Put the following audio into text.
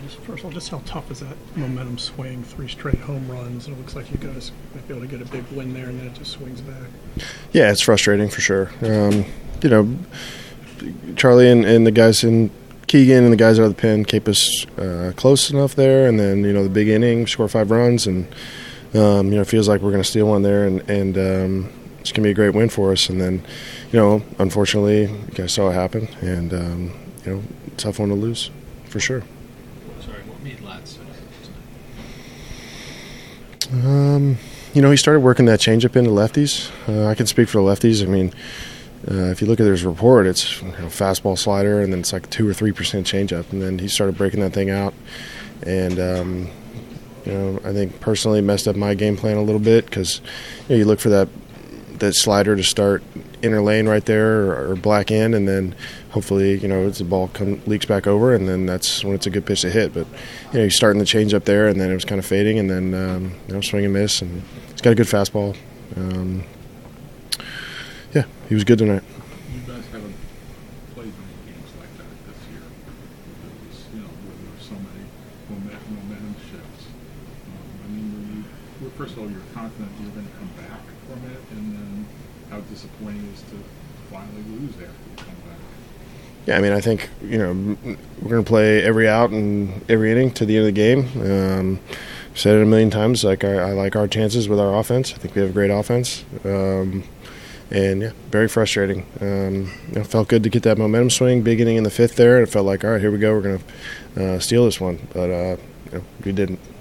First of all, just how tough is that momentum swing? 3 straight home runs, and it looks like you guys might be able to get a big win there, and then it just swings back. Yeah, it's frustrating for sure. Charlie and the guys in Keegan and the guys out of the pen keep us close enough there, and then the big inning, score 5 runs, and it feels like we're going to steal one there, and it's going to be a great win for us. And then, unfortunately, you guys saw it happen, and tough one to lose for sure. Sorry, what made Ladd so He started working that changeup into lefties. I can speak for the lefties. I mean, if you look at his report, it's fastball, slider, and then it's like 2 or 3% changeup. And then he started breaking that thing out. And, I think personally messed up my game plan a little bit because you look for that slider to start inner lane right there or black in, and then hopefully, as the ball leaks back over, and then that's when it's a good pitch to hit. But, he's starting the change up there, and then it was kind of fading, and then, swing and miss. And he's got a good fastball. He was good tonight. You guys haven't played many games like that this year. Where there's so many momentum shifts. First of all, you're confident you're going to come back from it, and then how disappointing it is to finally lose after you come back. Yeah, I think, we're going to play every out and every inning to the end of the game. I've said it a million times, I like our chances with our offense. I think we have a great offense. And, very frustrating. It felt good to get that momentum swing, big inning in the 5th there, and it felt like, all right, here we go, we're going to steal this one. But we didn't.